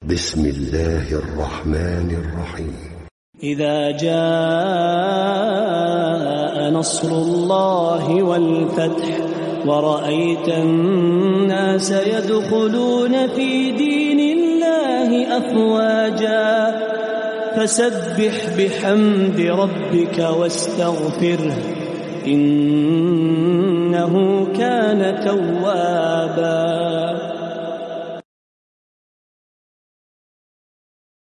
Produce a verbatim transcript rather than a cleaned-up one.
بسم الله الرحمن الرحيم. إذا جاء نصر الله والفتح ورأيت الناس يدخلون في دين الله أفواجا فسبح بحمد ربك واستغفره إنه كان توابا.